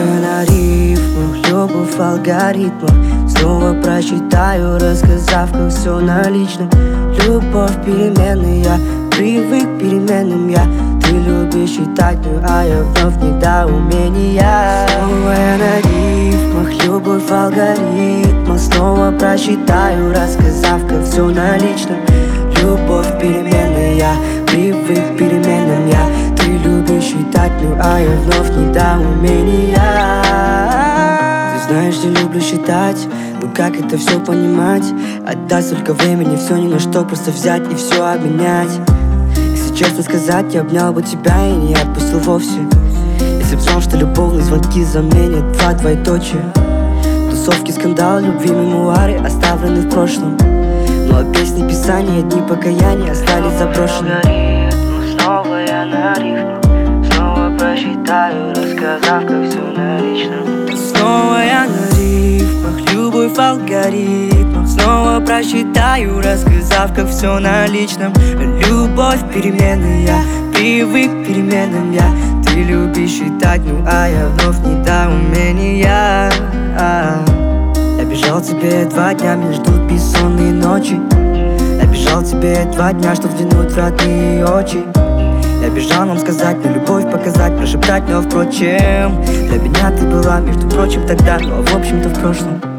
Основывая на рифмах, любовь в алгоритмах, снова прочитаю, рассказав, как все на личном. Любовь переменная, я привык к переменным я. Ты любишь читать, а я вновь недоумения. Основывая на рифмах, любовь в алгоритмах, снова прочитаю, рассказав, как все на личном. Любовь переменная, я привык к переменным я. Ты любишь читать, а я вновь недоумения. Ты знаешь, я люблю считать, но как это все понимать? Отдай столько времени, все ни на что, просто взять и все обменять. Если честно сказать, я обнял бы тебя и не отпустил вовсе. Если б знал, что любовные звонки заменят два двоеточия. Тусовки, скандал, любви, мемуары оставлены в прошлом. Ну а песни, писания, дни покаяния остались заброшены. Снова я на рифмах, снова прочитаю, рассказав, как все на личном. Снова я на рифмах, любовь в алгоритмах, снова прочитаю, рассказав, как все на личном. Любовь переменная, я привык к переменным я. Ты любишь читать, а я вновь недоумения. Я бежал тебе 2 дня, меня ждут бессонные ночи. Я бежал тебе 2 дня, чтоб взглянуть в родные очи. Я бежал нам сказать, но любовь показать, прошептать, но впрочем для меня ты была, между прочим, тогда, но в общем-то в прошлом.